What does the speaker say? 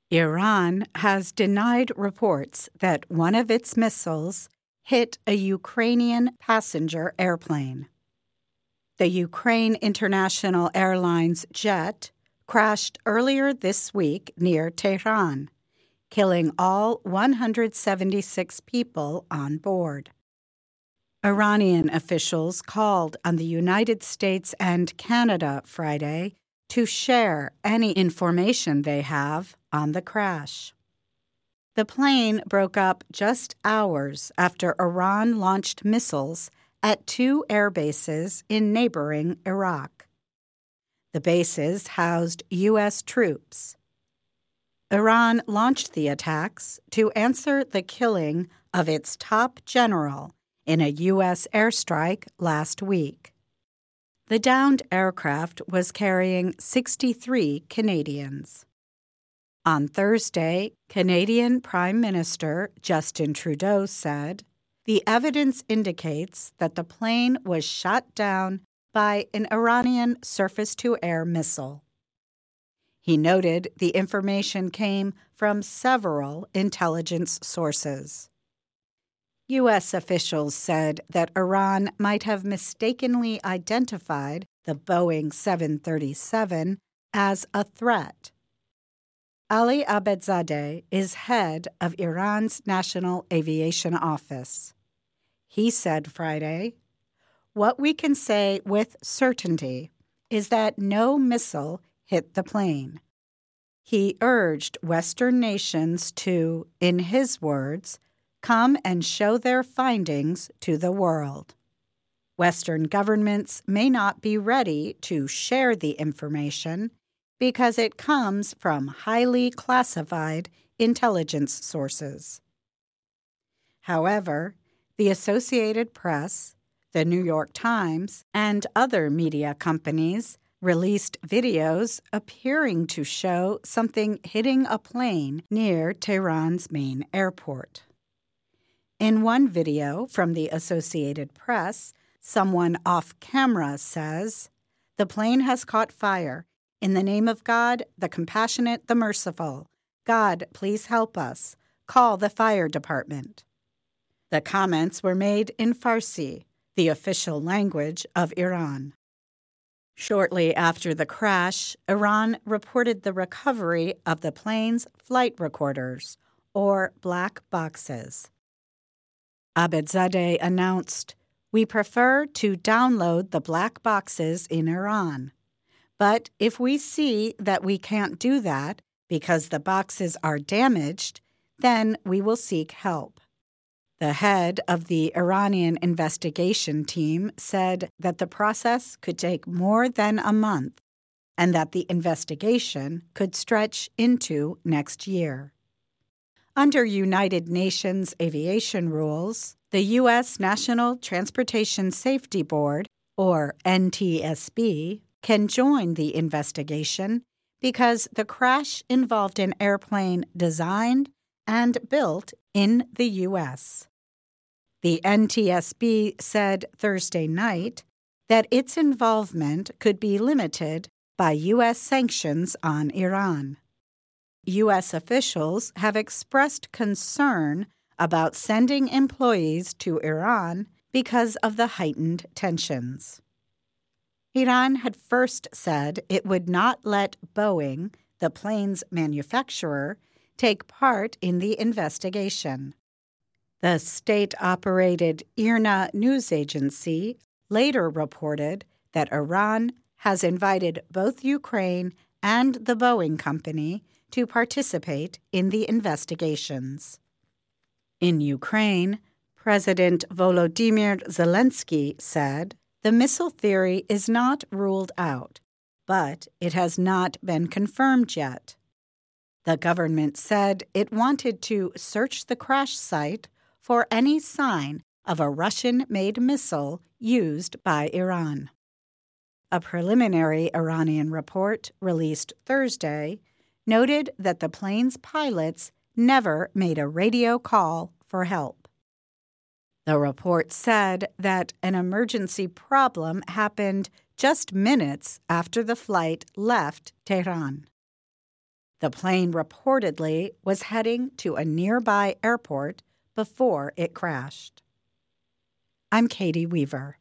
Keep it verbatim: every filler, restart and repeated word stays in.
Iran has denied reports that one of its missiles hit a Ukrainian passenger airplane. The Ukraine International Airlines jet crashed earlier this week near Tehran, killing all one hundred seventy-six people on board. Iranian officials called on the United States and Canada Friday to share any information they have on the crash. The plane broke up just hours after Iran launched missiles at two air bases in neighboring Iraq. The bases housed U S troops. Iran launched the attacks to answer the killing of its top general in a U S airstrike last week. The downed aircraft was carrying sixty-three Canadians. On Thursday, Canadian Prime Minister Justin Trudeau said, "The evidence indicates that the plane was shot down by an Iranian surface-to-air missile." He noted the information came from several intelligence sources. U S officials said that Iran might have mistakenly identified the Boeing seven thirty-seven as a threat. Ali Abedzadeh is head of Iran's National Aviation Office. He said Friday, "What we can say with certainty is that no missile hit the plane." He urged Western nations to, in his words, come and show their findings to the world. Western governments may not be ready to share the information because it comes from highly classified intelligence sources. However, the Associated Press, the New York Times, and other media companies released videos appearing to show something hitting a plane near Tehran's main airport. In one video from the Associated Press, someone off camera says, "The plane has caught fire. In the name of God, the compassionate, the merciful. God, please help us. Call the fire department." The comments were made in Farsi, the official language of Iran. Shortly after the crash, Iran reported the recovery of the plane's flight recorders, or black boxes. Abedzadeh announced, "We prefer to download the black boxes in Iran. But if we see that we can't do that because the boxes are damaged, then we will seek help." The head of the Iranian investigation team said that the process could take more than a month and that the investigation could stretch into next year. Under United Nations aviation rules, the U S National Transportation Safety Board, or N T S B, can join the investigation because the crash involved an airplane designed and built in the U S. The N T S B said Thursday night that its involvement could be limited by U S sanctions on Iran. U S officials have expressed concern about sending employees to Iran because of the heightened tensions. Iran had first said it would not let Boeing, the plane's manufacturer, take part in the investigation. The state-operated IRNA news agency later reported that Iran has invited both Ukraine and the Boeing company to participate in the investigations. In Ukraine, President Volodymyr Zelensky said, "The missile theory is not ruled out, but it has not been confirmed yet." The government said it wanted to search the crash site for any sign of a Russian-made missile used by Iran. A preliminary Iranian report released Thursday noted that the plane's pilots never made a radio call for help. The report said that an emergency problem happened just minutes after the flight left Tehran. The plane reportedly was heading to a nearby airport before it crashed. I'm Katie Weaver.